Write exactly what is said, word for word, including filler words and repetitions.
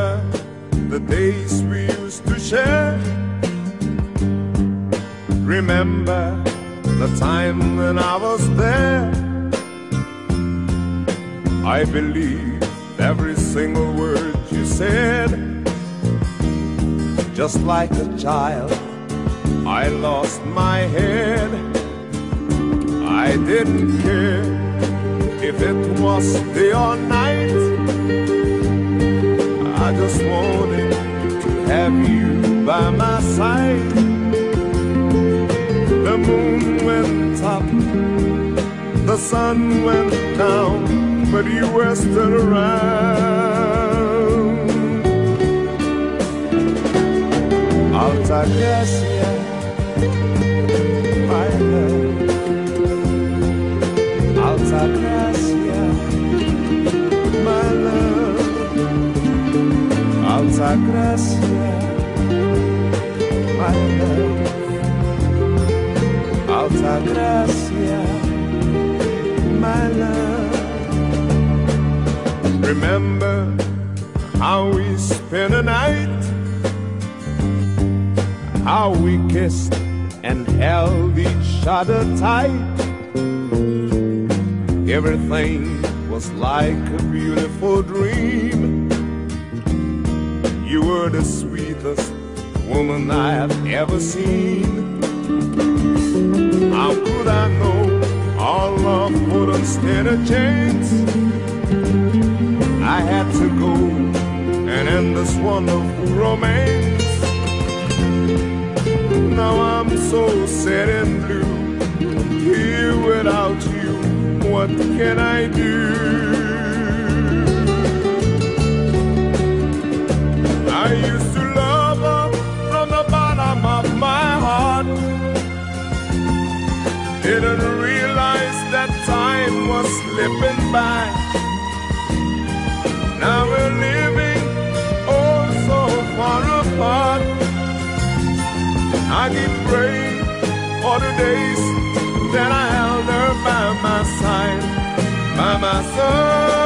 Remember the days we used to share. Remember the time when I was there. I believed every single word you said. Just like a child, I lost my head. I didn't care if it was day or night. I just wanted to have you by my side. The moon went up, the sun went down, but you were still around. Alta Gracia, my love. Alta Gracia, my love. Alta Gracia, my love. Alta Gracia, my love. Remember how we spent a night, how we kissed and held each other tight. Everything was like a beautiful dream. You were the sweetest woman I have ever seen. How could I know our love wouldn't stand a chance? I had to go and end this wonderful romance. Now I'm so sad and blue, here without you, what can I do? I used to love her from the bottom of my heart. Didn't realize that time was slipping by. Now we're living oh so far apart. I keep praying for the days that I held her by my side, by my side.